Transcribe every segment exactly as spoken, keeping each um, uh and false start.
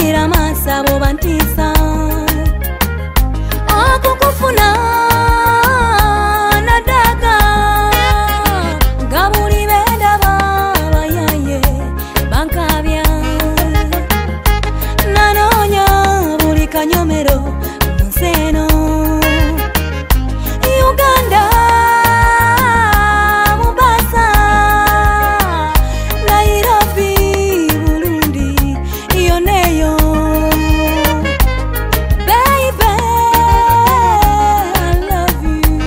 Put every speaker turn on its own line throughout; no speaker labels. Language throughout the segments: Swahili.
Bampulira masabo bantisa akukufuna nadaga Gabuli benda baba yaye bankabya Nanonya buli kanyomero Nseno Uganda Mombasa Nairobi Burundi Yoneyo Baby I love you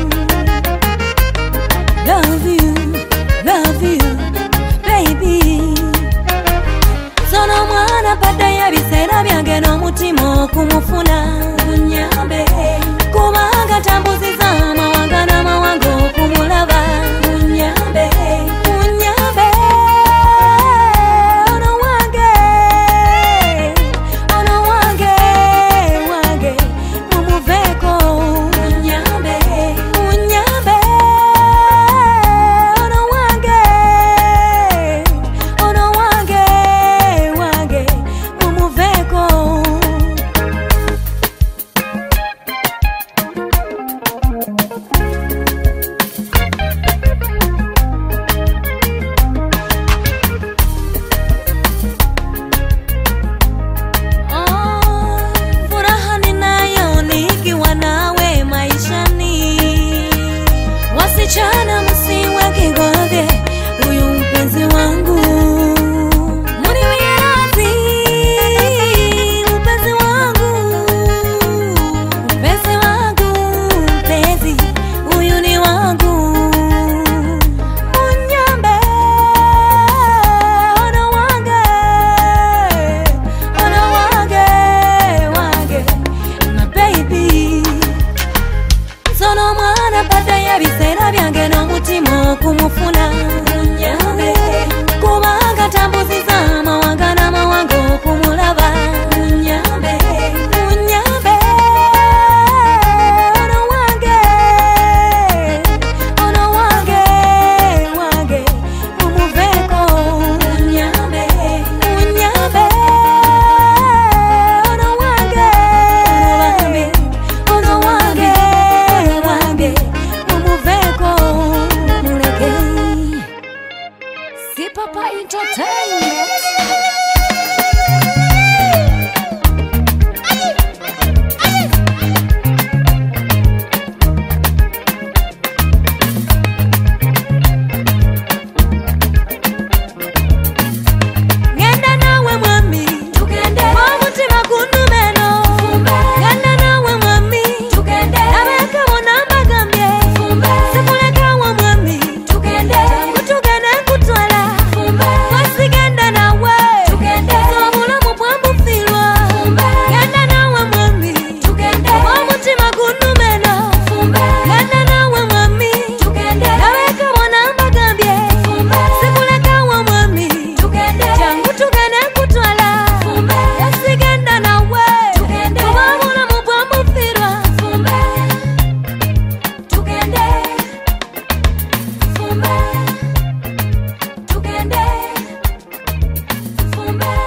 Love you Love you Baby Sono mwana pada ya bisera byange n'omutima kumufuna Unyambe Kubanga tambuzi za mawanga na mawango kumulaba Unyambe Unyambe Ono wange Ono wange Wange Mumuveko Unyambe Unyambe Ono wange Ono wange Wange Mumuveko Furaha ninayo nikiwa nawe maishani Wasichana msiwe kigoge huyu mpenzi wangu Muniwie radhi mpenzi wangu Mpenzi wangu mpenzi huyu ni wangu Unyambe Ono wange Ono wange Wange My baby Sono mwana pada ya bisera byange n'omutima kumufuna Unyambe Kubanga tambuzi za mawanga na mawango kumulaba Unyambe Unyambe Ono wange Ono wange Wange Mumuveko Unyambe Unyambe Ono wange Ono wange Wange Mumuveko Muleke Si Papa Entertainment Ngenda nawe mwami Tugende Omutima gundumeno Fumbe Ngenda nawe mwami Tugende Nabeka wona mbagambye Fumbe Sikuleka wa mwami Tugende Kutugende kutwala Fumbe Wasigenda nawe Tugende Sobulamu bwambufirwa Fumbe Ngenda nawe mwami Tugende Omutima gundumeno Fumbe Ngenda nawe mwami Tugende Nabeka wona mbagambye Fumbe Sikuleka wa mwami Tugende Jangu tugende kutwala Fumbe Yasigenda nawe Tugende Sobulamu bwambufirwa Fumbe Tugende Fumbe Tugende Fumbe